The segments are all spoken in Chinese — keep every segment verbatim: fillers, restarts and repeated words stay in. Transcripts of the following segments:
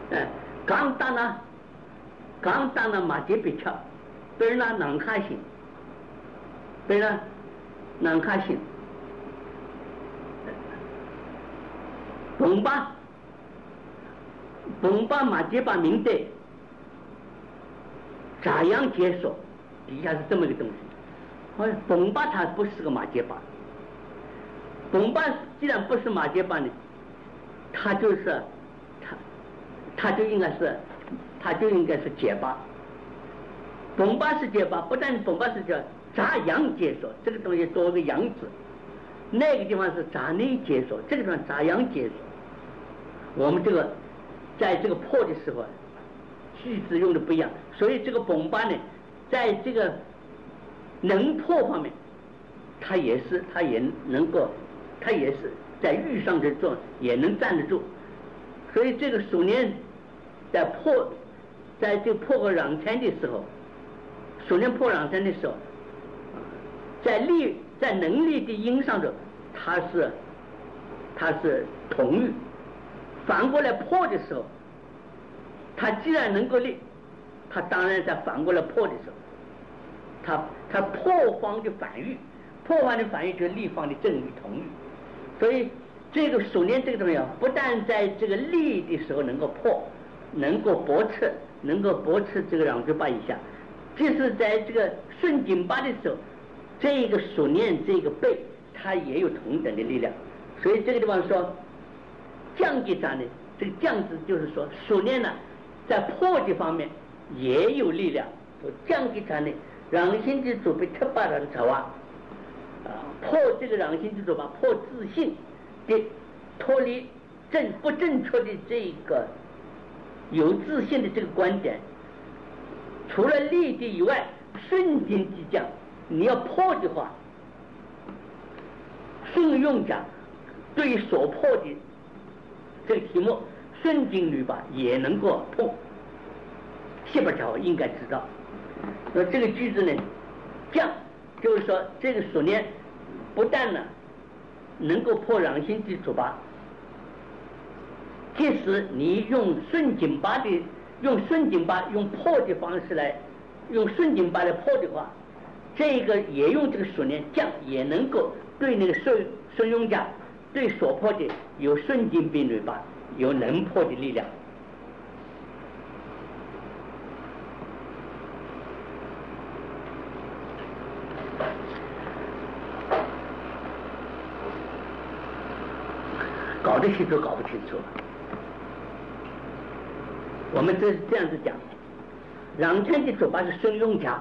哎，刚打呢，刚打呢马杰别巧，别人呢能开心，别人能开心，bom吧，bom吧马杰把明的咋样接受？底下是这么一个东西。哎，bom吧它不是个马杰巴，bom吧既然不是马杰巴呢，它就是它，它就应该是，它就应该是结巴。bom吧是结巴，不但bom吧是叫咋样接受，这个东西多个样子，那个地方是咋内接受，这个地方咋样接受。我们这个在这个破的时候，句子用的不一样，所以这个bom吧呢，在这个能破方面，它也是，它也能够，它也是在遇上的做也能站得住。所以这个鼠年在破，在这破个壤天的时候，鼠年破壤天的时候，在力在能力的因上头，它是它是同欲。反过来破的时候，它既然能够力，它当然在反过来破的时候，它它破方的反欲，破方的反欲就是立方的正欲同欲。所以这个鼠年这个东西啊，不但在这个力的时候能够破，能够驳斥，能够驳斥这个两九八以下，就是在这个顺景八的时候，这个鼠年这个背它也有同等的力量。所以这个地方说降级战呢，这个降字就是说鼠年呢在破的方面也有力量。说降级战呢，让心之主被特巴的朝啊，啊破这个让心之主吧，破自信的脱离正不正确的这个有自信的这个观点，除了利的以外，顺境即降。你要破的话，顺用讲对所破的这个题目，顺境律吧也能够破。谢伯桥应该知道，那这个句子呢，降就是说这个鼠年不但呢能够破壤心之主吧，即使你用顺景八的用顺景八用破的方式来用顺景八来破的话，这个也用这个鼠年降也能够对那个顺顺用家对所破的有顺境并律吧，有能破的力量。搞得清楚搞不清楚，我们这是这样子讲，壤天的主把是顺用家，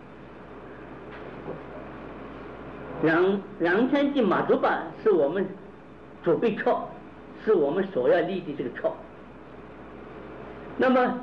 壤壤天的马祖把是我们准备错，是我们所要立的这个错。那么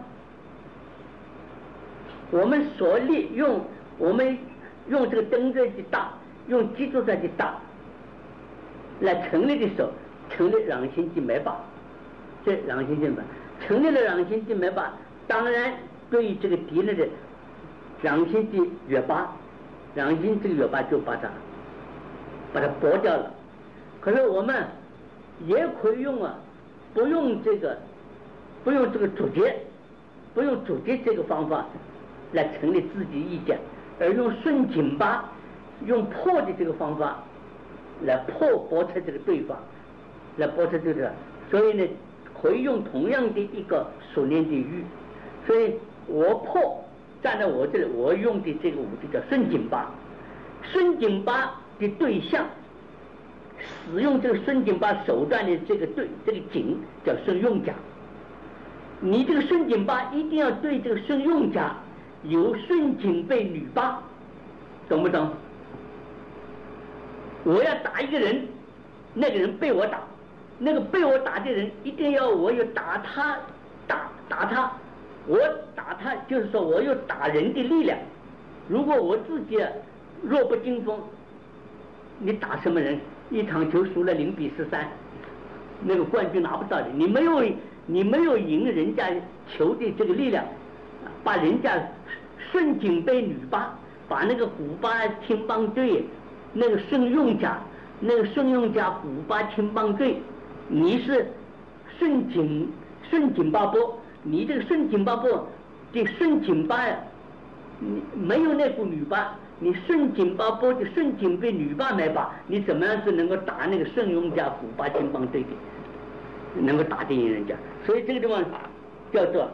我们所立用我们用这个灯在的大，用基础在的大来成立的时候，成立壤心即没把，这壤心即没成立了壤心即没把，当然对于这个敌人的壤心的月把，壤心这个月把就把它把它剥掉了。可是我们也可以用啊，不用这个不用这个主节，不用主节这个方法来成立自己意见，而用顺景把用破的这个方法来破驳斥这个对方，来驳斥这个，所以呢可以用同样的一个熟练的语。所以我破站在我这里，我用的这个武器叫顺景把，顺景把的对象使用这个顺景把手段的这个对这个景叫顺用家，你这个顺景把一定要对这个顺用家有顺景被女把，懂不懂？我要打一个人，那个人被我打，那个被我打的人一定要我有打他打打他，我打他就是说我有打人的力量。如果我自己弱不禁风，你打什么人？一场球输了零比十三，那个冠军拿不到的。你没有你没有赢人家球的这个力量，把人家顺景被女把，把那个古巴青帮队那个顺用家，那个顺用家古巴青帮队，你是顺景顺景巴波， 你这个顺紧八波的顺紧八呀，你没有那股女八，你顺紧八波的顺紧被女八买把，你怎么样子能够打那个顺雍家虎八金帮对的，能够打得赢人家？所以这个地方叫做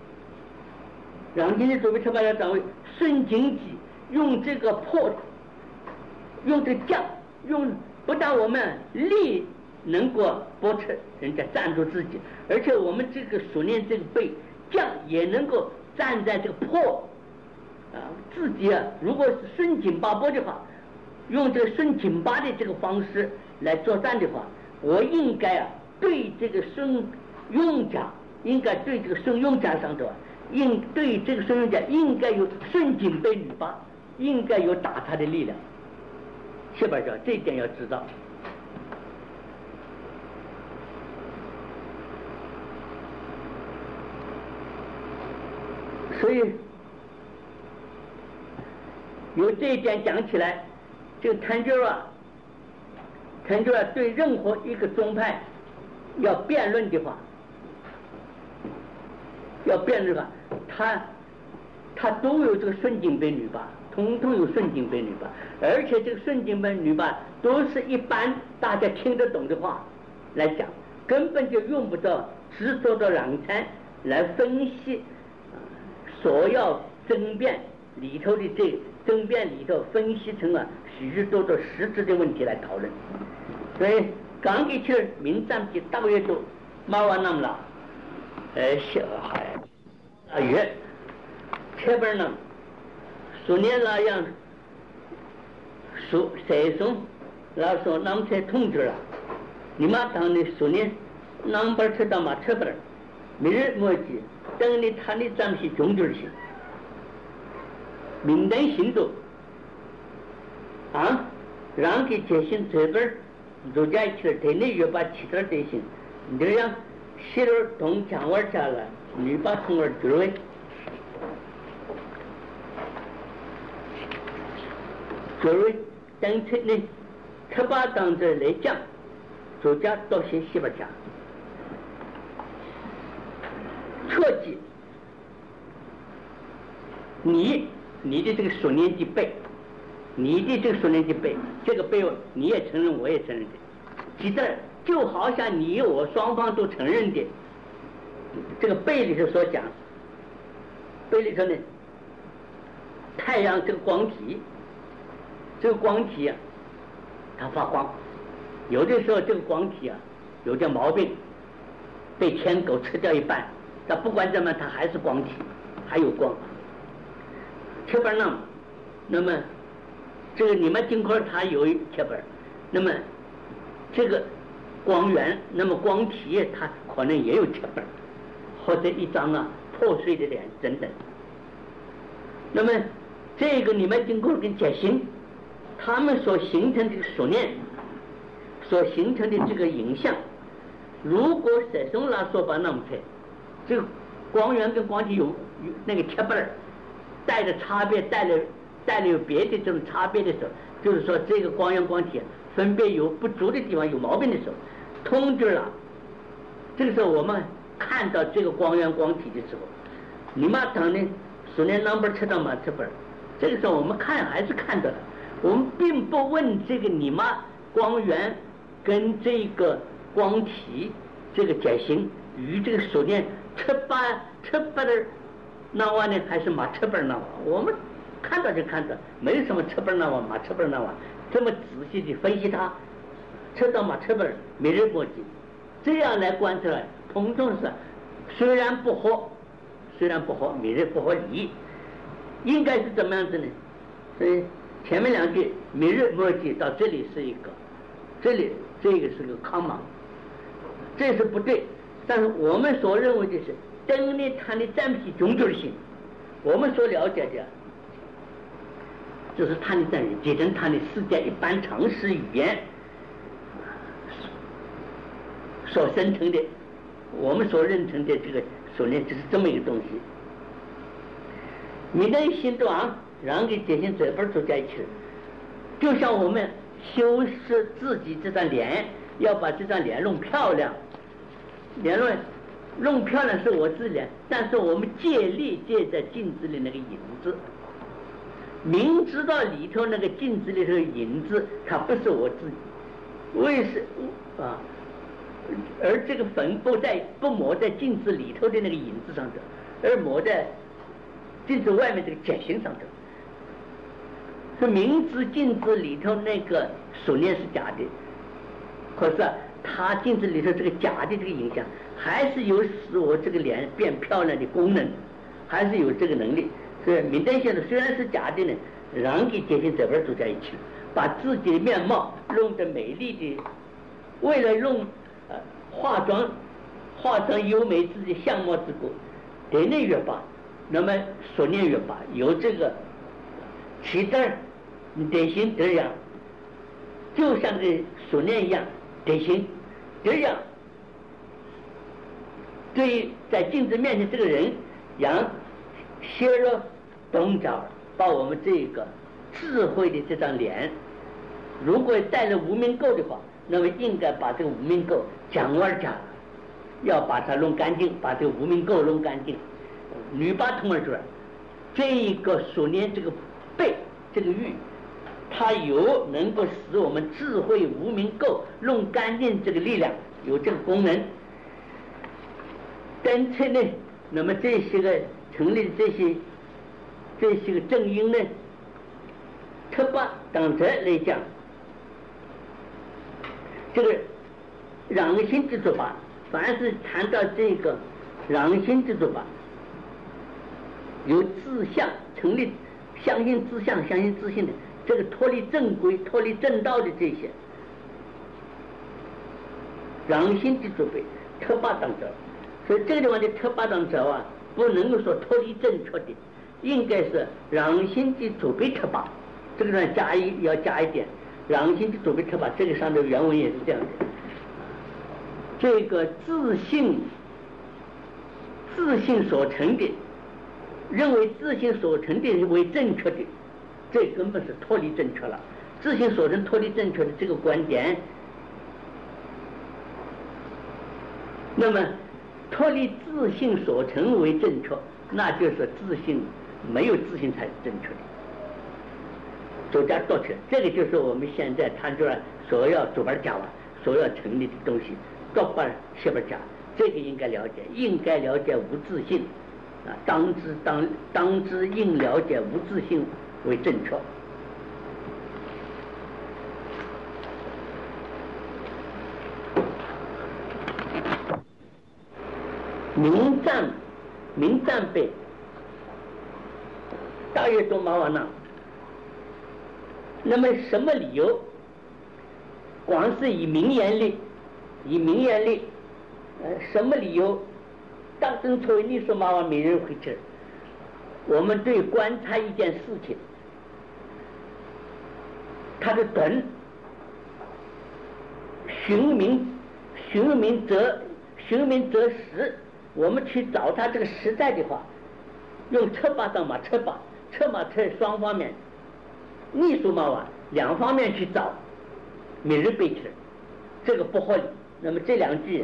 让今天准备车八要掌握顺紧己，用这个破，用这个将，用不但我们力能够拨扯人家站住自己，而且我们这个熟练这个背将也能够站在这个破啊自己啊，如果是顺紧八波的话，用这个顺紧八的这个方式来作战的话，我应该啊对这个顺雍家，应该对这个顺雍家上头，应对这个顺雍家应该有顺紧背女八，应该有打他的力量。下边讲这一点要知道。所以由这一点讲起来，这个谭俊啊，谭俊啊对任何一个宗派要辩论的话，要辩论的话，他他都有这个顺紧背女八，统统有顺紧背女八，而且这个顺紧背女八都是一般大家听得懂的话来讲，根本就用不到执着的让参来分析所要争辩里头的这争辩里头分析成了许许多多实质的问题来讨论。所以刚给去民占的大约都马完那么了，呃，小孩大约这边呢，苏联那样说谁说老说那么才通知了，你妈当的苏联那边吃到嘛这边每日莫记等你他的暂时终止性民等行动啊，让给这些这边如家一起的内又把其他这些这样西路东墙玩下来你把从而追尾追尾等这呢他把当着来讲如家到些西边家错记你你的这个熟练的背，你的这个熟练的背，这个背你也承认，我也承认的，记得就好像你我双方都承认的，这个背里头所讲，背里头呢，太阳这个光体，这个光体啊，它发光，有的时候这个光体啊有点毛病，被天狗吃掉一半，但不管怎么，它还是光体，还有光。贴本呢，那么这个你们金块它有贴本，那么这个光源，那么光体它可能也有贴本，或者一张啊破碎的脸等等。那么这个你们金块跟解心，他们所形成的熟练，所形成的这个影像，如果谁送拉说把那么开，这个光源跟光体有有那个贴本带着差别，带了带了有别的这种差别的时候，就是说这个光源光体分别有不足的地方，有毛病的时候，通知了。这个时候我们看到这个光源光体的时候，你妈当呢数年 number 吃到马这本，这个时候我们看还是看到了，我们并不问这个你妈光源跟这个光体这个解型与这个数年吃八吃八的那瓦呢还是马车本那瓦，我们看到就看到，没有什么车本那瓦马车本那瓦，这么仔细的分析它，车到马车本没人过去，这样来观测，通通是虽然不合，虽然不合，每日不合理，应该是怎么样子呢？所以前面两句每日墨迹到这里是一个，这里这个是个康嘛，这是不对，但是我们所认为的是。等于它的占比终究性，我们所了解的，就是它的占比，结成它的世界一般常识语言所生成的，我们所认成的这个所念，就是这么一个东西。你的心中让给这些嘴巴走在一起，就像我们修饰自己这张脸，要把这张脸弄漂亮，脸弄弄漂亮是我自己，但是我们借力借在镜子里那个影子，明知道里头那个镜子里头的影子它不是我自己，为什啊？而这个粉不在不抹在镜子里头的那个影子上头，而抹在镜子外面这个假形上头。是明知镜子里头那个锁链是假的，可是啊，它镜子里头这个假的这个影响，还是有使我这个脸变漂亮的功能，还是有这个能力。所以明灯现在虽然是假的呢，让给结晶这边走在一起了，把自己的面貌弄得美丽的，为了弄呃化妆化妆优美自己相貌之故，点亮越把，那么锁链越把，有这个期待点心这样，就像这锁链一样点心这样，对于在镜子面前这个人让削弱动脚，把我们这个智慧的这张脸，如果带了无名垢的话，那么应该把这个无名垢讲完讲，要把它弄干净，把这个无名垢弄干净，女把通而出来。这一个锁链这个背这个玉，它有能够使我们智慧无名垢弄干净这个力量，有这个功能。但是呢，那么这些个成立的这些这些个正因呢，特把当这来讲，这个让心之做法，凡是谈到这个让心之做法，有志向成立，相信志向，相信自信的，这个脱离正规、脱离正道的这些，让心之做备，特把当者。所以这个地方的特把当者啊，不能够说脱离正确的，应该是让心的做备特把。这个地方加一要加一点，让心的做备特把，这个上的原文也是这样的。这个自信，自信所成的，认为自信所成的为正确的，这根本是脱离正确了。自信所成脱离正确的这个观点，那么脱离自信所成为正确，那就是自信没有自信才是正确的。走家多去，这个就是我们现在谈出来所要左边讲了，所要成立的东西，多半西边讲，这个应该了解，应该了解无自信啊，当知当当知应了解无自信为正确。明赞明赞背大约中马瓦那，那么什么理由？光是以名言力，以名言力，呃，什么理由？当真作为你说马瓦没人回去，我们对观察一件事情，它的短，寻名寻名则寻名则实。我们去找他这个实在的话，用车把上马车把车马车双方面，逆数马瓦两方面去找，每日背起来，这个不合理。那么这两句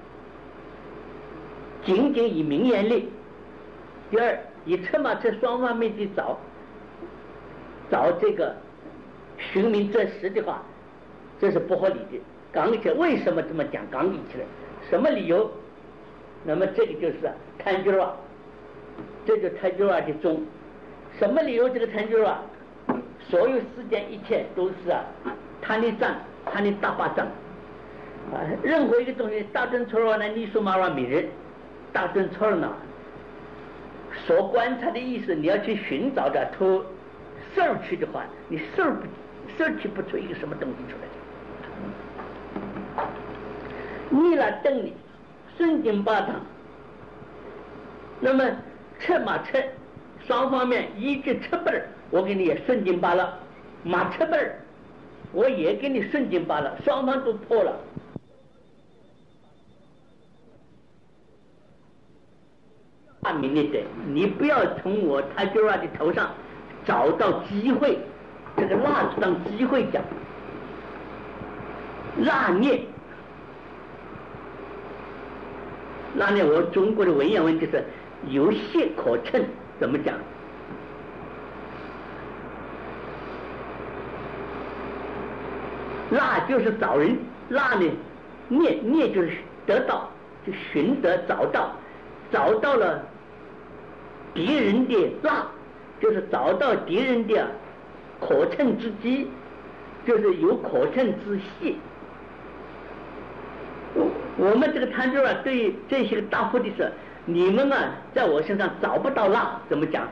仅仅以名言力，第二以车马车双方面去找找这个寻名择实的话，这是不合理的。刚起来为什么这么讲？刚起来什么理由？那么这个就是贪居啊，这就贪居啊的宗。什么理由？这个贪居啊，所有世间一切都是啊，贪的障，贪的大把障啊。任何一个东西，大尊错了呢，你说马拉米人，大尊错了呢，所观察的意思，你要去寻找的，投事儿去的话，你事儿不事儿去不出一个什么东西出来的。你来等你。顺经八堂，那么车马车双方面依据车本儿，我给你也顺经八了，马车本儿我也给你顺经八了，双方都破了。大明的的，你不要从我他舅儿的头上找到机会，这个蜡是当机会讲，蜡孽。 那呢，我中国的文言文就是有懈可乘，怎么讲？那就是找人，那呢，灭灭就是得到，就寻得找到，找到了敌人的那，就是找到敌人的可乘之机，就是有可乘之隙。我们这个参照啊，对这些个答复的是，你们啊，在我身上找不到那，怎么讲？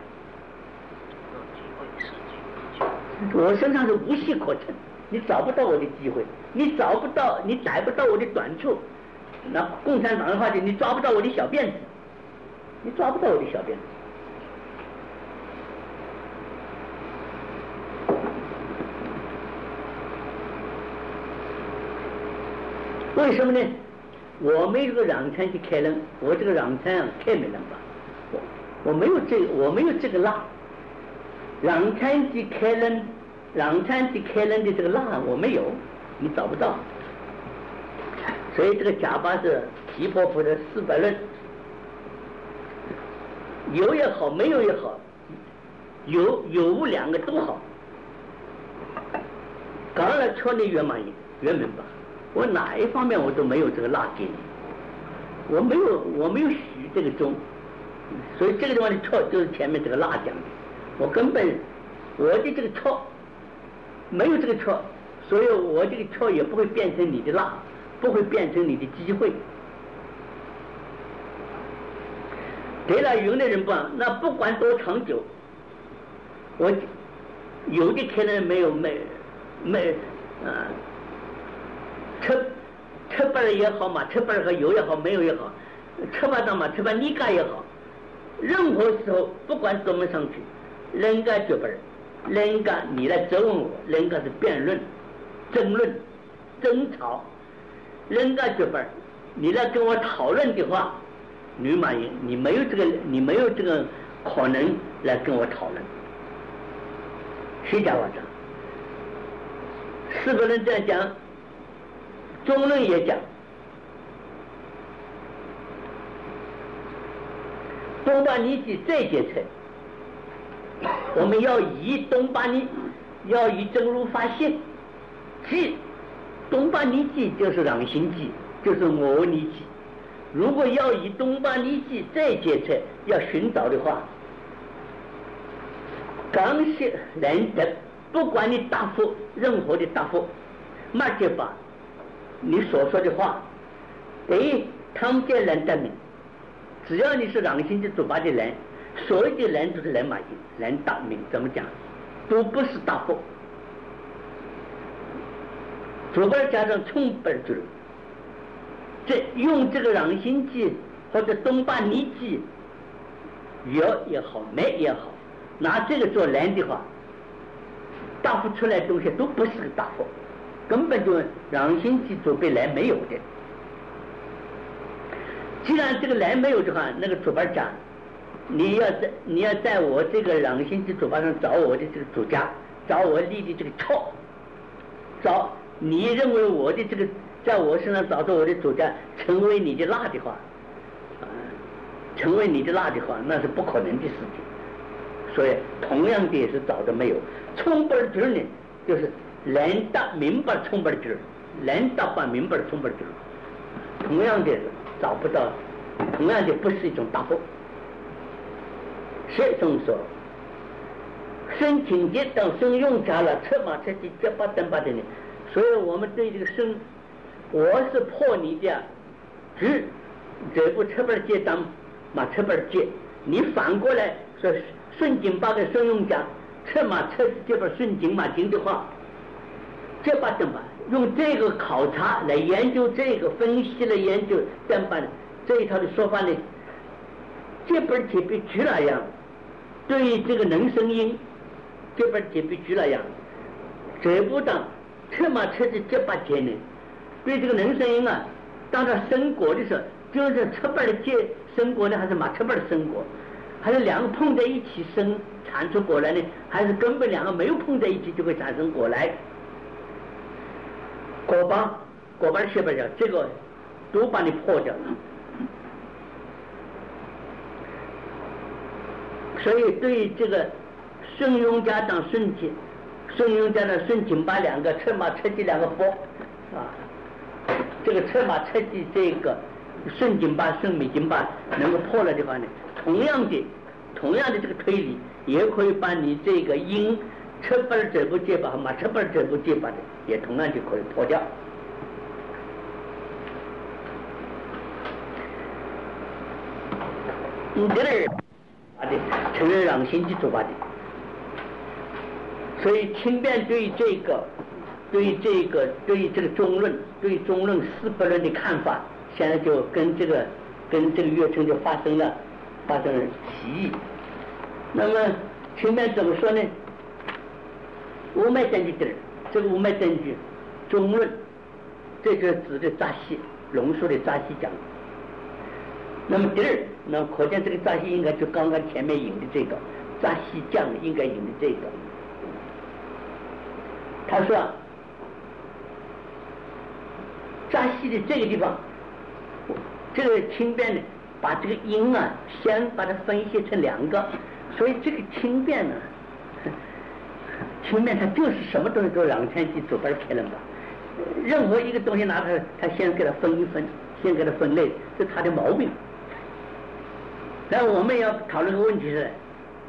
我身上是无隙可乘，你找不到我的机会，你找不到，你逮不到我的短处。那共产党的话就你抓不到我的小辫子，你抓不到我的小辫子。为什么呢？我没有这个壤川去开人，我这个壤川啊开没人吧？我我没有这个，我没有这个蜡。壤川去开人，壤川去开人的这个蜡我没有，你找不到。所以这个贾巴是提婆婆的四百论，有也好，没有也好，有有无两个都好。刚来确立圆满圆明白。我哪一方面我都没有这个蜡给你，我没有我没有许这个钟，所以这个地方的错就是前面这个蜡讲的，我根本我的这个错没有这个错，所以我这个错也不会变成你的蜡，不会变成你的机会。得了云的人不，那不管多长久，我有的可能没有没没啊。车车班也好嘛，车班和有也好，没有也好，车班当嘛，车班你干也好，任何时候不管怎么上去，人家就不是，人家你来质问我，人家是辩论、争论、争吵，人家就不是，你来跟我讨论的话，女马云，你没有这个，你没有这个可能来跟我讨论。谁讲我讲？四个人这样讲。中论也讲，东巴尼记再结成，我们要以东巴尼，要以真如发现，即东巴尼记就是朗心记，就是我尼记。如果要以东巴尼记再结成，要寻找的话，刚是难得，不管你答复任何的答复，马结巴。你所说的话，对他们这人的名，只要你是朗心之主巴的人，所有的人都是人马音，人大名，怎么讲，都不是大佛。主巴加上冲本之，这用这个朗心记或者东巴尼记，有也好，没也好，拿这个做人的话，答复出来的东西都不是个答复。根本就让心记准备来没有的。既然这个来没有的话，那个主办讲，你要在你要在我这个让心记主办上找我的这个主家，找我立的这个错，找你认为我的这个在我身上找到我的主家成为你的蜡的话，啊，成为你的蜡的话，那是不可能的事情。所以同样的也是找的没有，冲本之呢，就是。人大明白冲不知，人大把明白冲不知，同样的找不到，同样的不是一种答复。谁中说，生情节等生用家了，车马车机这八等八的呢？所以我们对这个生，我是破你的，只这部车本接当马车本接，你反过来说顺经八个生用家，车马车机这本顺经马经的话。这把等吧，用这个考察来研究这个分析来研究等把这一套的说法呢，这本铁比举那样，对于这个能声音，这本铁比举那样，这不当车马车的这把节呢，对这个能声音啊，当它生果的时候，就是车本的结生果呢，还是马车本的生果，还是两个碰在一起生产出果来呢，还是根本两个没有碰在一起就会产生果来？果巴果巴学不了，这个都把你破掉了。 所以对这个孙永嘉当孙景，孙永嘉的孙景把两个策马车骑两个波啊，这个策马车骑这个孙景把孙美景把能够破了的话呢，同样的同样的这个推理也可以把你这个因车本者不结巴和马车本者不结巴的也同样就可以破掉。嗯，这儿啊的承认让心去做法的，所以轻辩对于这个对于这个对于这个中论对于中论四不论的看法，现在就跟这个跟这个岳成就发生了发生了歧义。那么轻辩怎么说呢？五脉证据这儿，这个五脉证据中论，这就是指的扎西龙树的扎西讲。那么第二，那可见这个扎西应该就刚刚前面引的这个扎西讲应该引的这个。他说扎西的这个地方，这个轻辩呢，把这个因啊先把它分析成两个，所以这个轻辩呢，轻辩它就是什么东西都两天去左边开了吧，任何一个东西拿它，它先给它分一分，先给它分类，这是它的毛病。但我们要讨论个问题是，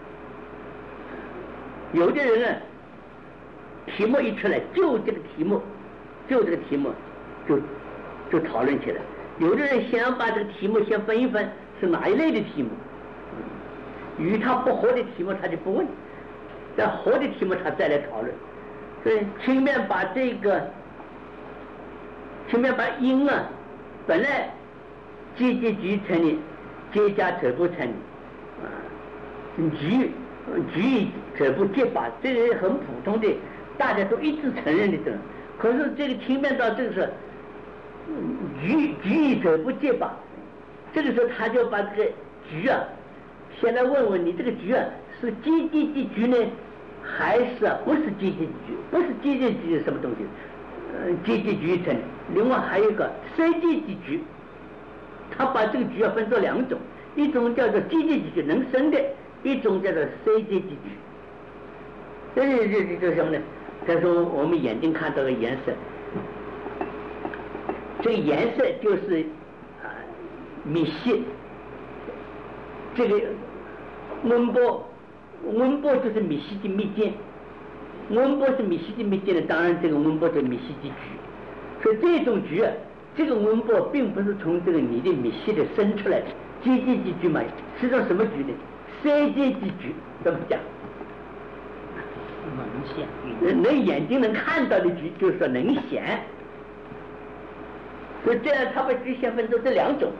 有的人呢，题目一出来，就这个题目，就这个题目，就就讨论起来。有的人先把这个题目先分一分，是哪一类的题目，与他不合的题目他就不问，但合的题目他再来讨论。所以前面把这个，前面把因啊，本来结结局成立。结加者不成啊，局局者不结巴，这个很普通的，大家都一致承认的。可是这个听面到这个是局局者不结巴，这个时候他就把这个局啊，先来问问你这个局啊是结结的局呢，还是啊不是结结局？不是结结局是什么东西？呃，结结局成，另外还有一个非结结局。他把这个局要分作两种，一种叫做结结局能生的，一种叫做非结结局。这这这这什么呢？他说我们眼睛看到的颜色，这个颜色就是啊密细，这个温波温波就是密细的密件，温波是密细的密件的，当然这个温波就是密细的局。所以这种局啊。这个温波并不是从这个你的密细的生出来的，结结的局嘛，是种什么局呢？非结的局，怎么讲？能显，能眼睛能看到的局，就是说能显。所以这样，他把局先分作这两种。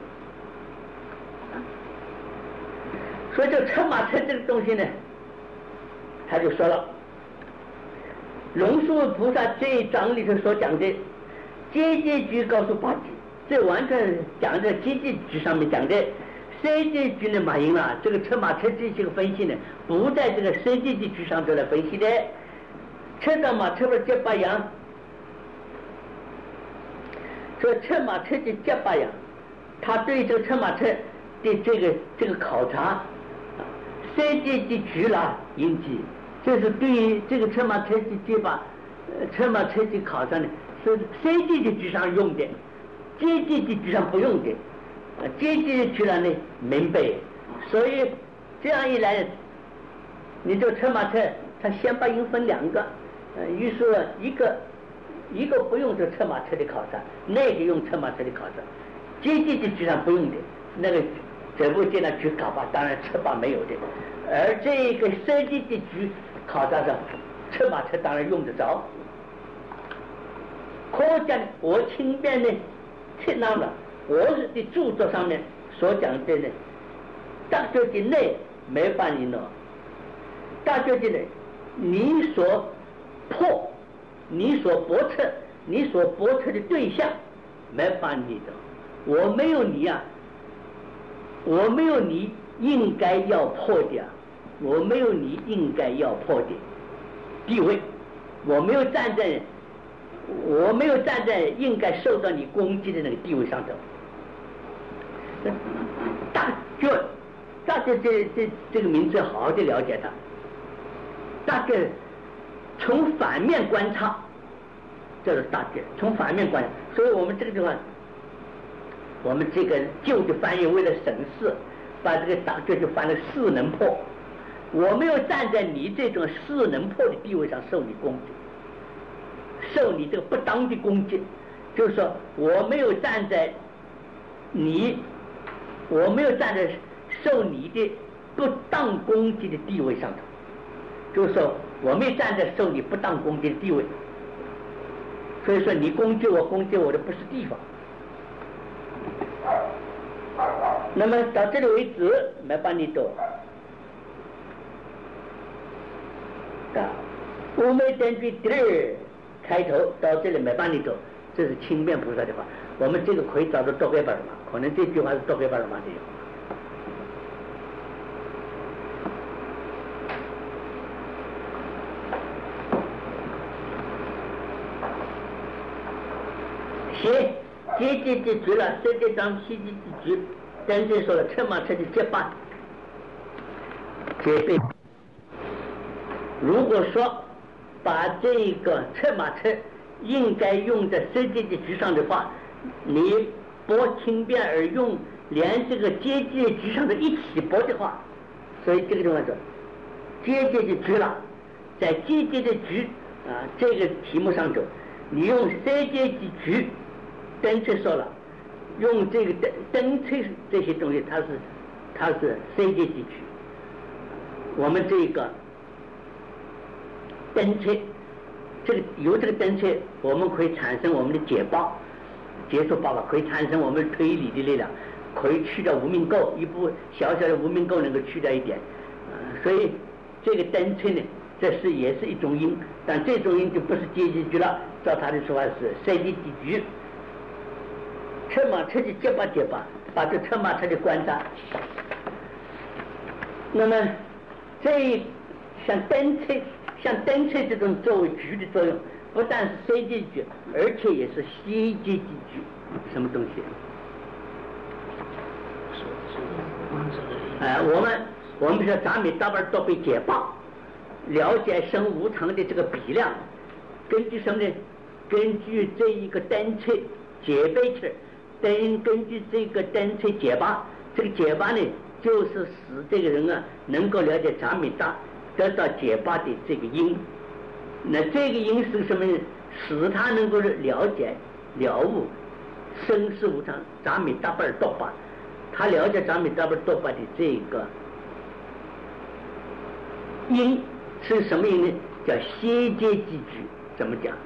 所以这车马车这个东西呢，他就说了，龙树菩萨这一章里头所讲的。结结局告诉八句，这完全讲在结结局上面讲的。非结局呢，马云啊，这个车马车这些个分析呢，不在这个非结局上头来分析的。车到马车不结巴样，说车马车的结巴样，他对这个车马车的这个这个考察，非结局啦引起，就是对于这个车马车的结巴，呃，车马车的考察呢。是非结的局上用的，结结的局上不用的，啊，结结的局上呢明白，所以这样一来，你这车马车，他先把因分两个，呃，于是一个一个不用这车马车的考察，那个用车马车的考察，结结的局上不用的，那个这部见到局考法，当然车马没有的，而这个非结的局考察上，车马车当然用得着。可见我轻辩呢，贴上了我的著作上面所讲的呢，大究竟内没法你弄，大究竟内你所破，你所驳斥，你所驳斥的对象没法你的，我没有你啊，我没有你应该要破的，我没有你应该要破的地位，我没有站在。我没有站在应该受到你攻击的那个地位上头。大觉，大觉觉这这这个名字好好的了解它。大觉从反面观察，这是大觉，从反面观察。所以我们这个地方，我们这个旧的翻译为了省事，把这个大觉就翻了势能破。我没有站在你这种势能破的地位上受你攻击，受你这个不当的攻击，就是说我没有站在你，我没有站在受你的不当攻击的地位上头，就是说我没站在受你不当攻击的地位，所以说你攻击我，攻击我的不是地方。那么到这里为止，没把你懂。啊，无昧等句第二开头到这里没把你懂，这是清辩菩萨的话。我们这个可以找到多给本嘛？可能这句话是多给本嘛？这句话。写结节的局了，这这张西节的局，真正说了车马车的结巴结背。如果说把这个车马车应该用在世界的局上的话，你拨轻便而用，连这个阶级的局上的一起拨的话，所以这个地方说阶级的局了，在阶级的局啊这个题目上头，你用世界的局，灯车说了，用这个灯灯车这些东西，它是它是世界的局，我们这个。灯车，这个由这个灯车，我们可以产生我们的解报、结束报告，可以产生我们推理的力量，可以去掉无名垢，一部小小的无名垢能够去掉一点，呃、所以这个灯车呢，这是也是一种因，但这种因就不是阶级局了，照他的说法是赛级局。车马车的结巴结巴，把这车马车的观察，那么这像灯车。像灯车这种作为局的作用，不但是非阶局，而且也是非阶级局。什么东西？哎、呃，我们我们说咱们大半都被解报，了解生无常的这个比量，根据什么呢？根据这一个灯车解背车，灯根据这个灯车解巴，这个解巴呢，就是使这个人啊能够了解咱们大。得到解巴的这个因，那这个因是什么呢？使他能够了解了悟生死无常，咱们大半多巴，他了解咱们大半多巴的这个因是什么因呢？叫先阶级局，怎么讲？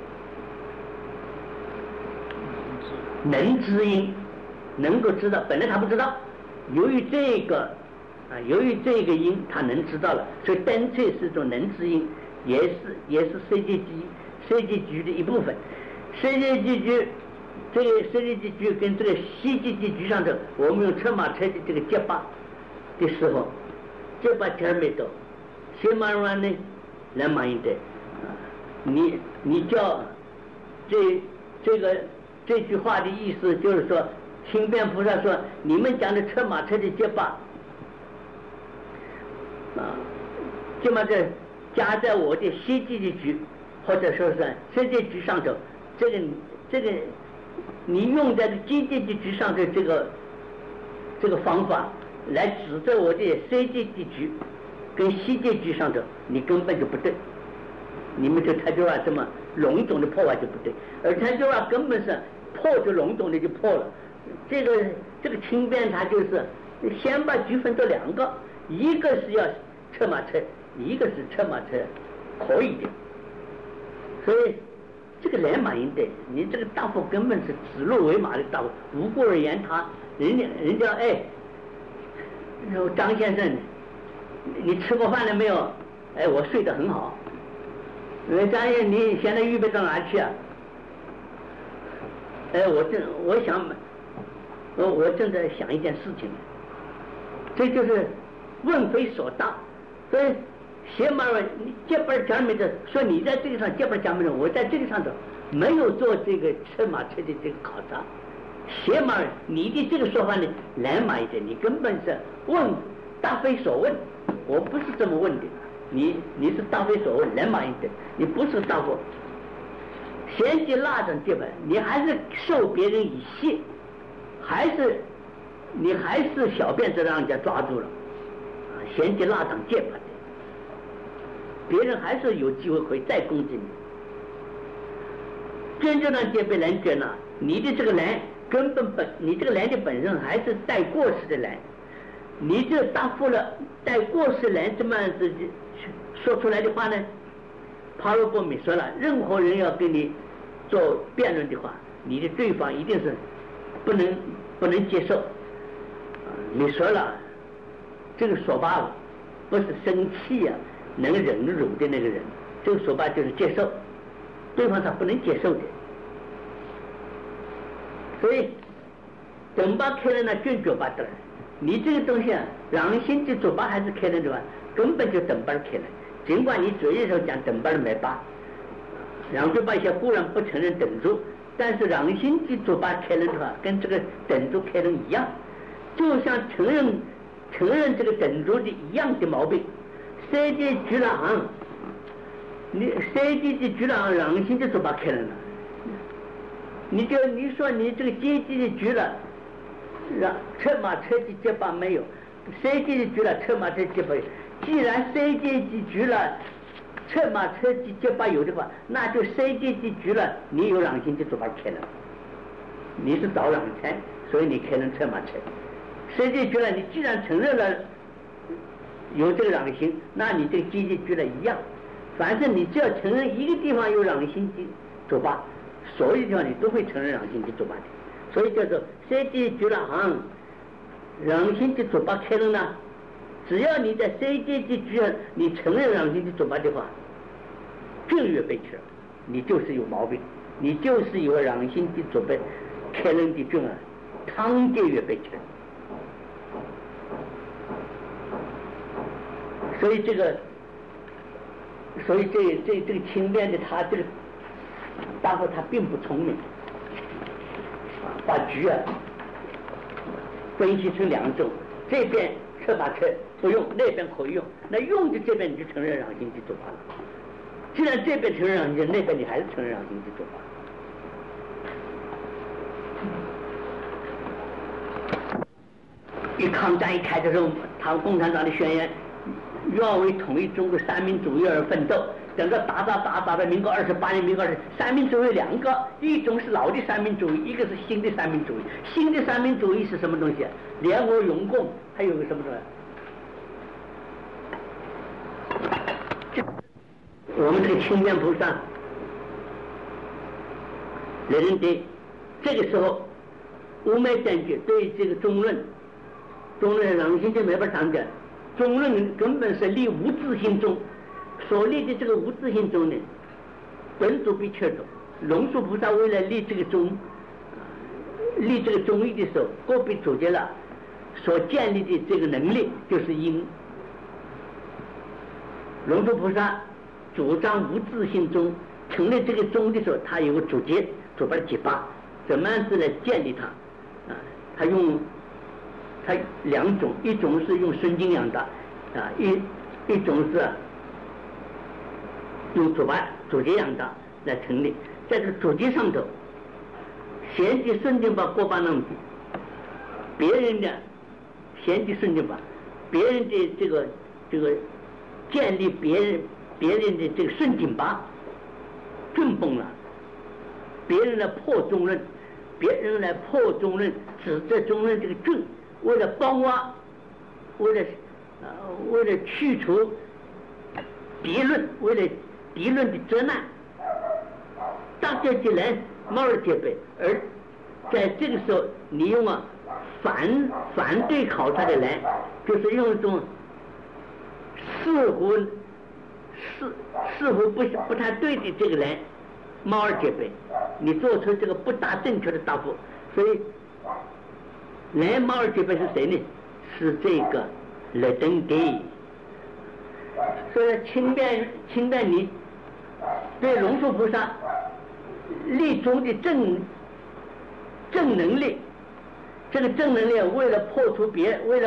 能知因，能够知道，本来他不知道，由于这个。啊，由于这个因他能知道了，所以灯车是种能知因，也是也是世界局世界局的一部分。世界局这个世界局跟这个西界局上头，我们用车马车的这个结巴的时候，结巴前没到，先马完呢，来马应对。你你叫这这个这句话的意思就是说，清辩菩萨说，你们讲的车马车的结巴。啊，就把这加在我的西界的局，或者说是世界局上头，这个这个你用在阶级的局上的这个这个方法来指责我的世界的局跟西界局上头，你根本就不对。你们这台州话这么笼统的破坏就不对，而台州话根本是破就笼统的就破了。这个这个轻便它就是先把局分作两个。一个是要车马车，一个是车马车可以的，所以这个来马应对，你这个大夫根本是指鹿为马的大夫，无故而言他，人家人家哎，张先生，你吃过饭了没有？哎，我睡得很好。张先生，你现在预备到哪去啊？哎，我正我想，我我正在想一件事情，这就是问非所答。所以邪马儿你结巴讲没的说你在这个上结巴讲没的，我在这个上头没有做这个车马车的这个考察。邪马儿你的这个说法呢，来马一点，你根本是问答非所问，我不是这么问的，你你是答非所问，人马应对，你不是答复。贤妻腊肠结巴，你还是受别人以谢，还是你还是小辫子让人家抓住了，啊，贤妻腊肠结巴的，别人还是有机会会再攻击你。真正的结巴人觉呢，你的这个人根本本，你这个人的本身还是带过失的人，你这答复了带过失人这么子说出来的话呢，帕罗波米说了，任何人要跟你做辩论的话，你的对方一定是不能不能接受。你说了，这个说罢了，不是生气啊，能忍辱的那个人，这个说罢就是接受，对方他不能接受的。所以，等把开了那卷脚巴的，你这个东西啊，让心的嘴巴还是开了的话，根本就等把开了。尽管你嘴里头讲等把没把，让嘴巴一些固然不承认等住，但是让心的嘴巴开了的话，跟这个等住开了一样，就像承认承认这个等住的一样的毛病。三界居了行，你三界的居了行，让心的嘴巴开了呢，你就你说你这个阶级的居了，让车马车机结巴没有，三界的居了车马车结巴有。既然三界的局了，车马车机结巴有的话，那就三界的局了，你有让心就嘴巴开了，你是导让财，所以你开成车马车。三界局了，你既然承认了有这个让心，那你这个阶级局了一样，反正你只要承认一个地方有让心的嘴巴，所有地方你都会承认让心的嘴巴的，所以叫做三界局了行，让心的嘴巴开了呢。只要你在三界的局上，你承认让心的嘴巴的话，正月被吃，你就是有毛病，你就是有让心的嘴巴开人的症啊，汤界月被吃。所以这个，所以这这这个清辩的他这个答复他并不聪明，把局啊分析成两种，这边车马车不用，那边可以用，那用的这边你就承认让心的做法了。既然这边承认让心，那边你还是承认让心的做法。一抗战一开的时候，他共产党的宣言要为统一中国三民主义而奋斗，整个打打打打到民国二十八年，民国二十三民主义两个，一种是老的三民主义，一个是新的三民主义。新的三民主义是什么东西？联合永共，还有个什么东西？我们这个清辩菩萨人的这个时候，无昧占据对这个中论，中论让心就没法讲的。中论根本是立无自性中，所立的这个无自性中呢，本主必缺种。龙树菩萨为了立这个中，立这个中义的时候，个别主角了所建立的这个能力就是因。龙树菩萨主张无自性中，成立这个中的时候，他有个主节，主把它解拔，怎么样子来建立它？啊，他用。它两种，一种是用孙经养的，啊，一一种是用主把主节养的来成立。在这个主节上头，贤的孙经把过巴弄的，别人的贤的孙经把，别人的这个这个建立别人别人的这个顺经吧，正崩了，别人来破中论，别人来破中论，指责中论这个正。为了帮挖，为了呃，为了去除敌论，为了敌论的责难，大家既然貌而皆备，而在这个时候，你用啊反反对考察的人，就是用一种似乎似似乎不不太对的这个人，貌而皆备，你做出这个不大正确的答复，所以。来貌而皆备是谁呢？是这个勒登给。所以清辩清辩你对龙树菩萨立中的正正能力，这个正能力为了破除别为了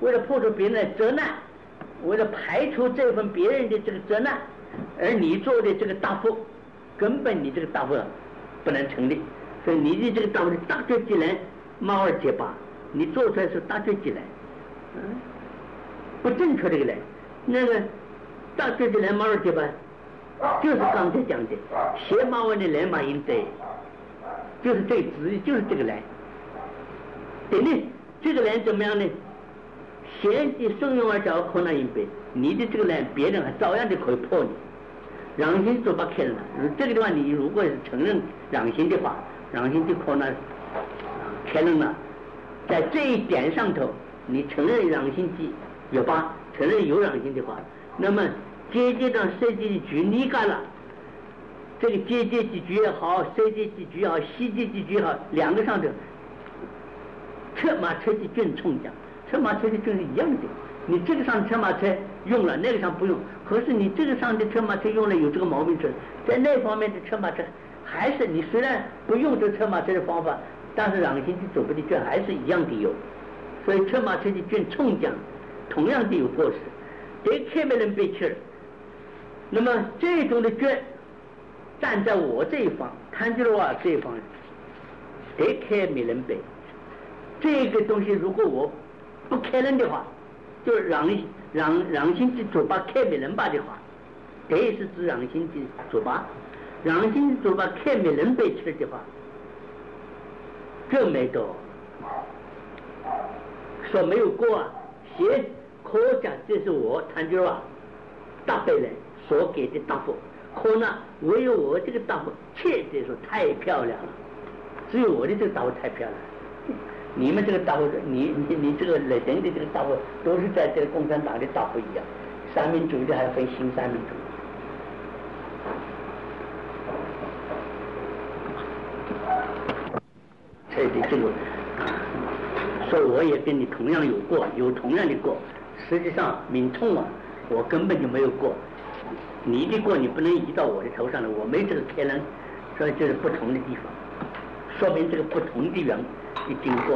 为了破除别人的责难，为了排除这份别人的这个责难，而你做的这个答复，根本你这个答复不能成立，所以你的这个答复是大觉即来，猫儿结巴，你做出来是大觉即来，嗯，不正确这个来，那个大觉即来，猫儿结巴，就是刚才讲的邪马文的来马音对，就是这个字，就是这个来。对呢，这个来怎么样呢？贤的顺用而叫困难音背，你的这个来，别人还照样的可以破你。让心做把开了，这个地方你如果是承认让心的话，让心的可能开了呢，在这一点上头，你承认让心的有吧，承认有让心的话，那么阶级上设计的局你干了，这个阶级几局也好，设计几局也好，细节几局也好，两个上头，车马车的卷冲讲，车马车的卷是一样的。你这个上车马车用了，那个上不用。可是你这个上的车马车用了有这个毛病是，在那方面的车马车还是你虽然不用这车马车的方法，但是让心的走不的卷还是一样的有。所以车马车的卷冲讲同样的有过失，得开没人被气儿。那么这种的卷站在我这一方，看见了我这一方，得开没人背。这个东西如果我不开人的话，就让让让心的嘴巴开没人吧的话，这是指让心的嘴巴，让心的嘴巴开没人背吃的话，这没多说没有过啊，写可讲这是我谈句话大辈人所给的答复，可能唯有我这个答复确实说太漂亮了，只有我的这个答复太漂亮了。你们这个答复，你你你这个雷人的这个答复，都是在这个共产党的答复一样，三民主义的还分新三民主义。所以这个，所以我也跟你同样有过，有同样的过。实际上，敏痛啊，我根本就没有过。你的过你不能移到我的头上来，我没这个开能，所以这是不同的地方，说明这个不同的缘。的经过，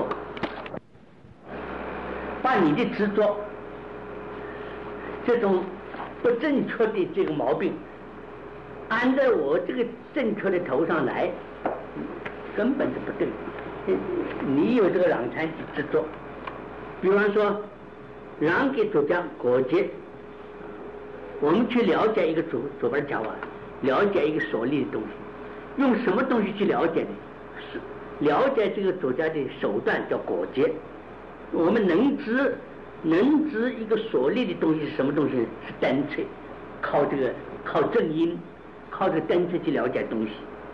把你的执着这种不正确的这个毛病安在我这个正确的头上来，根本就不对。你有这个让禅的执着，比方说让给主讲果结，我们去了解一个主主本讲完，了解一个所立的东西，用什么东西去了解呢？是了解这个作家的手段叫果结，我们能知能知一个所立的东西是什么东西？是单粹，靠这个靠正因，靠这个单粹去了解东西。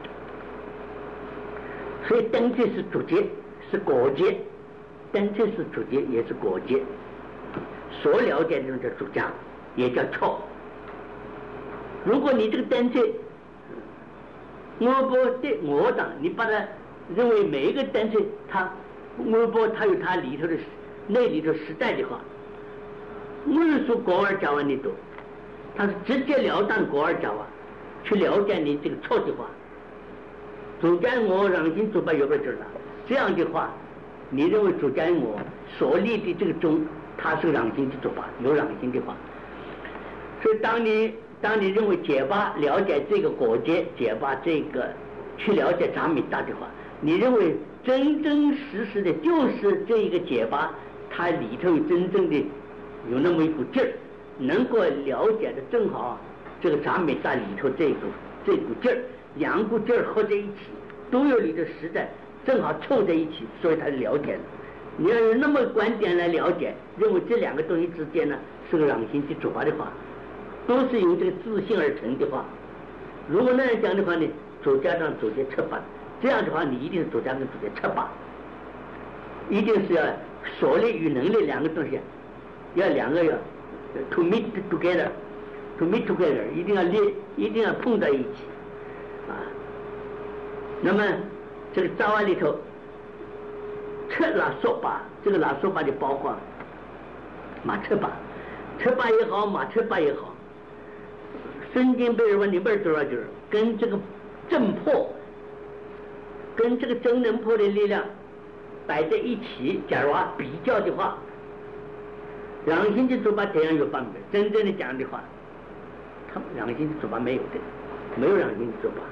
所以单粹是主结，是果结，单粹是主结，也是果结。所了解的叫主家，也叫错。如果你这个单粹，我不对我党，你把它认为每一个单纯它我不它有它里头的内里头实在的话，我是说国二讲完的多，他是直截了当国二讲完去了解你这个错的话，主家我让心主把有个知道，这样的话你认为主家我所立的这个宗它是让心的做法，有让心的话，所以当你当你认为解巴了解这个果结，解巴这个去了解杂米大的话，你认为真真实实的就是这一个解巴，它里头有真正的有那么一股劲儿，能够了解的正好这个杂米大里头这股这股劲儿，两股劲儿合在一起，都有里头实在，正好凑在一起，所以他了解了。你要有那么观点来了解，认为这两个东西之间呢是个让心去主法的话，都是由这个自信而成的话，如果那样讲的话呢，主家长主家撤法，这样的话你一定是主家跟主家撤法，一定是要所力与能力两个东西，要两个要 to meet together to meet together 一定要列，一定要碰在一起啊。那么这个早晚里头撤拉说法，这个拉说法就包括马撤法，撤法也好，马撤法也好，身经百问里边多少就是跟这个正破跟这个真能破的力量摆在一起，假如啊比较的话， 良心的做法这样有办法，真正的讲的话，他良心的做法没有的，没有良心的做法。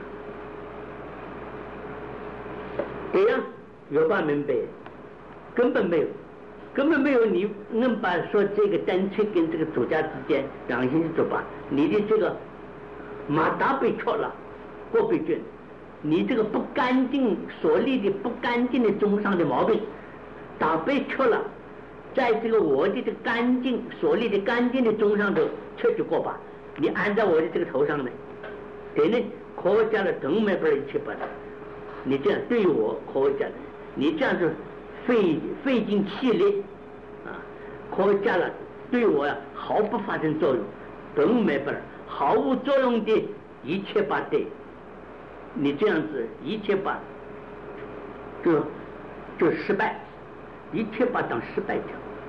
这样有办明白，根本没有，根本没有你能把说这个单纯跟这个主家之间良心的做法，你的这个马达被错了，过被卷，你这个不干净所立的不干净的中上的毛病，打被错了。在这个我的这个干净所立的干净的中上头确去过吧，你按在我的这个头上呢，对呢，可加了同没法一切把它，你这样对我可加了，你这样子费费尽气力啊，可加了对我呀毫不发生作用，同没法毫无作用的一切把对，你这样子一切把就就失败，一切把当失败掉。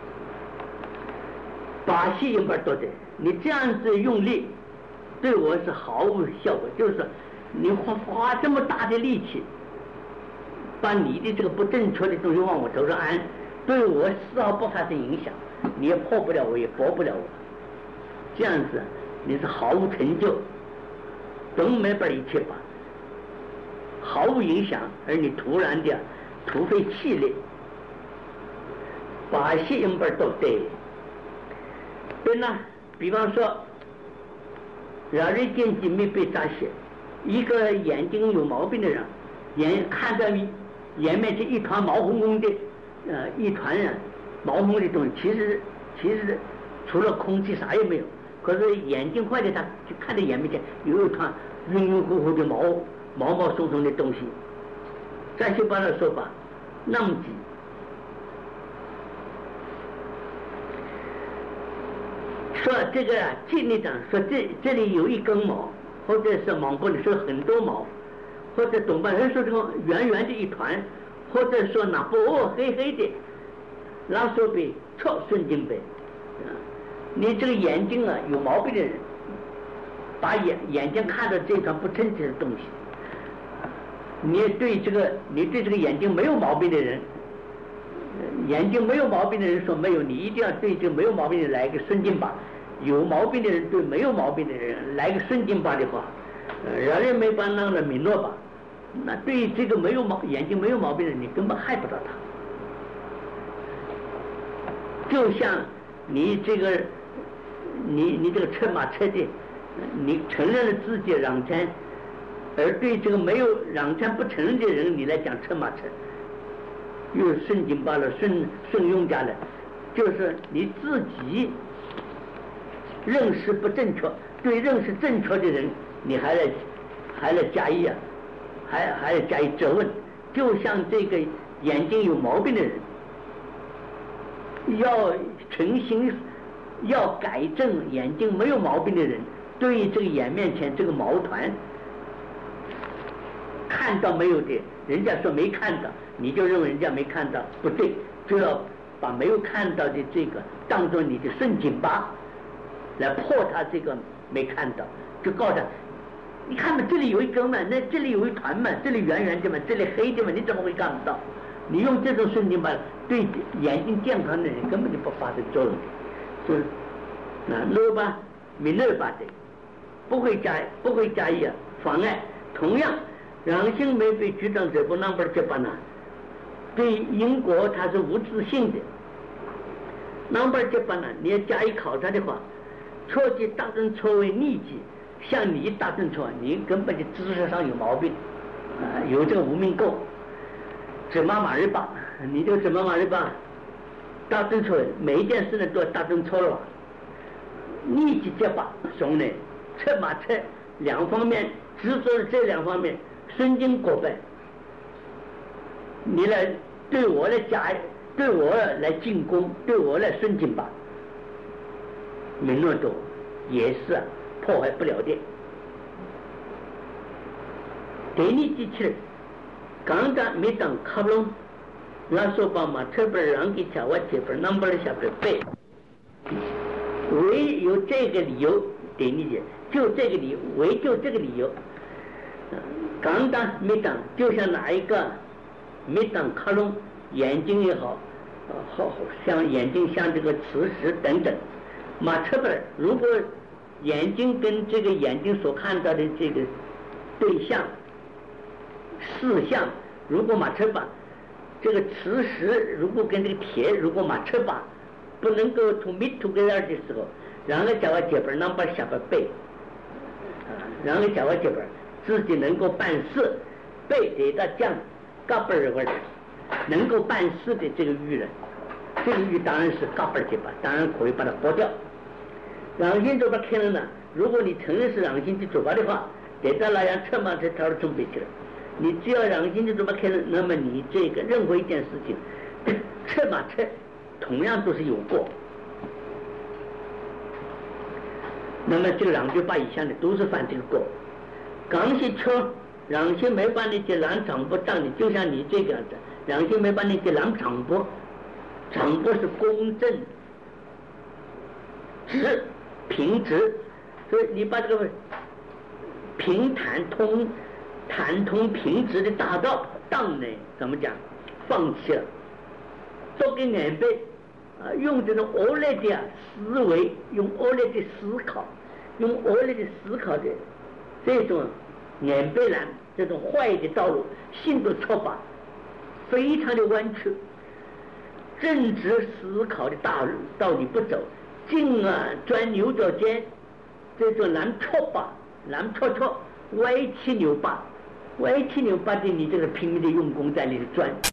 把戏用不多的，你这样子用力，对我是毫无效果。就是说，你花花这么大的力气，把你的这个不正确的东西往我头上安，对我丝毫不发生影响，你也破不了我，也驳不了我。这样子，你是毫无成就，懂没把一切吧，毫无影响，而你突然的突飞气力，把戏用不多的。对呢，比方说，让人眼睛没被扎血，一个眼睛有毛病的人，眼看着眼面前一团毛红红的，呃，一团啊毛红的东西，其实其实除了空气啥也没有。可是眼睛坏的他就看着眼面前有一团晕晕乎乎的毛毛毛松松的东西。再去把它说吧，那么急。说这个记里长说这这里有一根毛，或者是蒙古里说很多毛，或者东北人说这个圆圆的一团，或者说那不哦黑黑的，那说比超神经病。你这个眼睛啊有毛病的人，把眼眼睛看到这团不正确的东西，你对这个你对这个眼睛没有毛病的人，眼睛没有毛病的人说没有，你一定要对这个没有毛病的人来一个顺境吧。有毛病的人对没有毛病的人来个顺境吧的话，呃，让人没办法让人明了吧，那对于这个没有毛眼睛没有毛病的人，你根本害不到他。就像你这个你你这个车马车的，你承认了自己让参，而对这个没有让参不承认的人，你来讲车马车，又顺境罢了，顺顺用家了，就是你自己认识不正确，对认识正确的人，你还来还来加以啊，还还来加以责问。就像这个眼睛有毛病的人，要诚心要改正眼睛没有毛病的人，对于这个眼面前这个毛团看到没有的，人家说没看到，你就认为人家没看到，不对，就要把没有看到的这个当做你的顺境吧，来破他这个没看到，就告诉他，你看嘛，这里有一根嘛，那这里有一团嘛，这里圆圆的嘛，这里黑的嘛，你怎么会看不到？你用这种顺境吧，对眼睛健康的人根本就不发生作用的，就是啊，乐吧，没乐吧的，不会加不会加以啊妨碍。同样，良心没被局长这不那么这般呢，对因果它是无自性的。那么这般呢，你要加以考察的话，错记大正错为逆记，像你大正错，你根本就知识上有毛病，啊、呃，有这个无名垢，指马马日吧，你就指马马日吧，大正错，每一件事呢都大正错了，逆记结巴，兄呢，策马策两方面，执着这两方面，顺经过分，你来对我来加。对我来进攻，对我来顺境吧，民论都也是破坏不了的。给你机器人，刚刚没等卡隆，那说把马特本让给讲我这本 number 下边背，唯有这个理由给你的，就这个理由，唯就这个理由，刚刚没等，就像哪一个没等卡隆。眼睛也好， 呃，好像眼睛像这个磁石等等。马车本如果眼睛跟这个眼睛所看到的这个对象事项，如果马车把这个磁石如果跟这个铁如果马车把不能够 to meet together 的时候，然后叫我这本 number 下边背，然后叫我这本自己能够办事，背得到讲嘎本儿味儿，能够办事的这个语人，这个语当然是嘎本儿结巴，当然可以把它剥掉。良心嘴巴开了呢，如果你承认是良心的嘴巴的话，得到那样车马这条准备去了。你只要良心的嘴巴开了，那么你这个任何一件事情，车马车同样都是有过。那么这个两句话以下的都是犯这个过。刚是车，良心没把你这两长不当的，就像你这个样子，良心没把你这两长不，长不是公正、直、平直，所以你把这个平坦通、坦通平直的大道当呢，怎么讲？放弃了，都给眼背啊，用这种恶劣的思维，用恶劣的思考，用恶劣的思考的这种眼背蓝这种坏的道路，性的错法非常的弯曲，正直思考的大路道理不走，进啊钻牛角尖，这种难错法，难错错，歪七扭八，歪七扭八的你这个拼命的用功在里头钻。